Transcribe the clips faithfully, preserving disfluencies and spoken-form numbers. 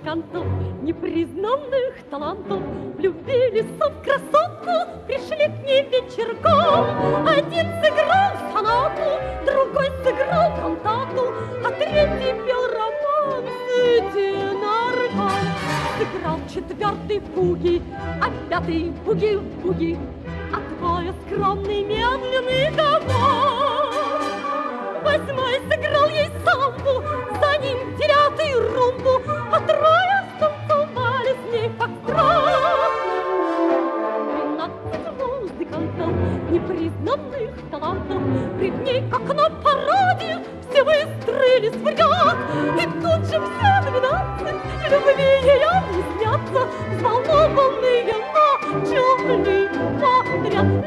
музыкантов, непризнанных талантов, влюбились в красотку, пришли к ней вечерком. Один сыграл сонату, другой сыграл кантату, а третий пел романсы тенорком. Сыграл четвертый фуги, а пятый буги-буги, а двое скромный медленный гаван. Восьмой сыграл ей самбу, за ним девятый румбу, а трое станцевали с ней фокстрот. Тринадцать музыкантов, непризнанных талантов, пред ней, как на параде, все выстроились в ряд. И тут же все двенадцать любви ей объяснятся, взволнованные на чумли подряд.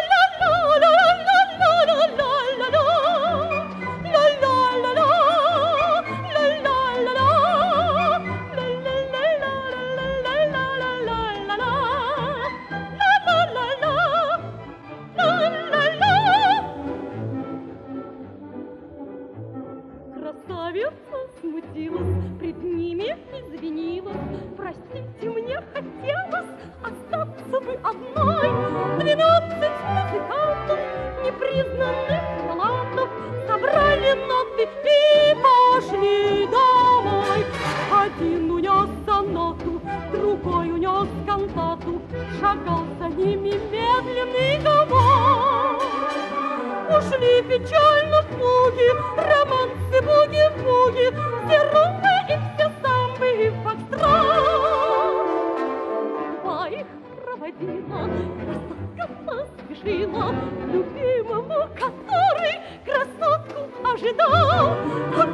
Красавица смутилась, пред ними извинилась. Простите, мне хотелось остаться бы одной. Двенадцать музыкантов, непризнанных талантов, собрали ноты и пошли домой. Один унес сонату, другой унес кантату, шагал за ними медленный гаван. Ушли печально фуги, романсы, буги-буги, все румбы и все самбы и фокстрот. Два их проводила, красотка поспешила к любимому, который красотку ожидал.